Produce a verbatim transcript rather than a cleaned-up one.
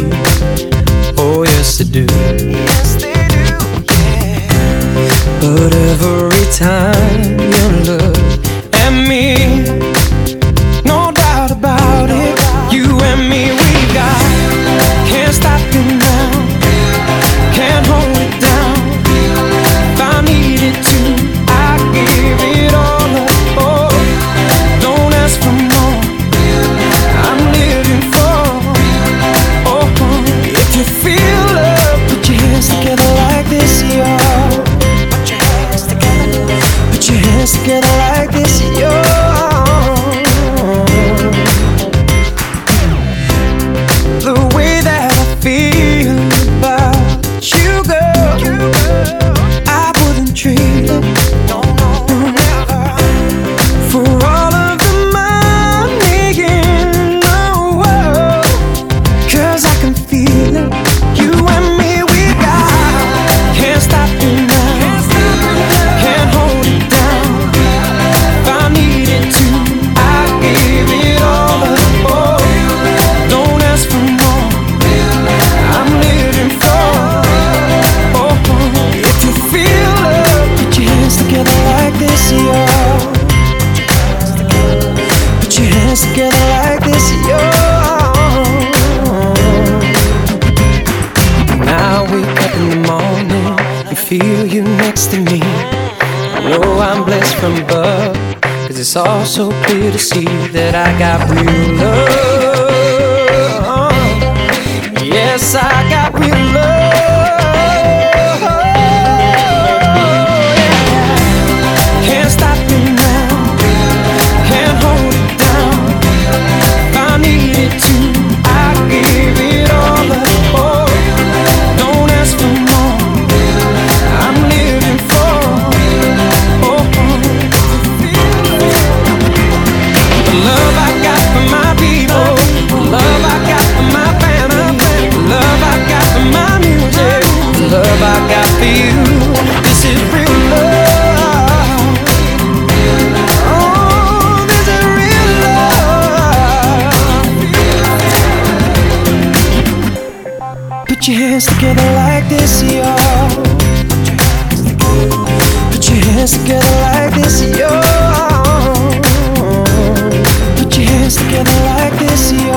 Oh yes they do. Yes they do, yeah. But every time you look at me, no doubt about it, you and me, we got, can't stop you now, can't hold it down. If I needed to, I'd give it all up. Oh, don't ask for more, I'm living for. Oh, if you feel love, put your hands together like this, y'all. Put your hands together. Put your hands together like this, y'all. The way that I feel about you, girl, I wouldn't trade it. No, no, never. For all of the money in the world, 'cause I can feel it. You and me, we got, can't stop you now, can't hold it down. If I needed to, I'd give it all up. Oh, don't ask for more, I'm living for. Oh, if you feel love, put your hands together like this, y'all. Put your hands together like this, y'all. Now I wake up in the morning and feel you next to me. I know I'm blessed from above, 'cause it's all so clear to see that I got real love. Yes, I got real love. Can't stop me now, can't hold it down. If I needed to, I'd give it all up. Oh, don't ask for more, I'm living for. Oh, the love I got for my people, the love I got for my family, the love I got for my music, the love I got for you. This is real love. Oh, this is real love. Put your hands together like this, y'all. Put your hands together like this, y'all. Put your hands together like this, y'all.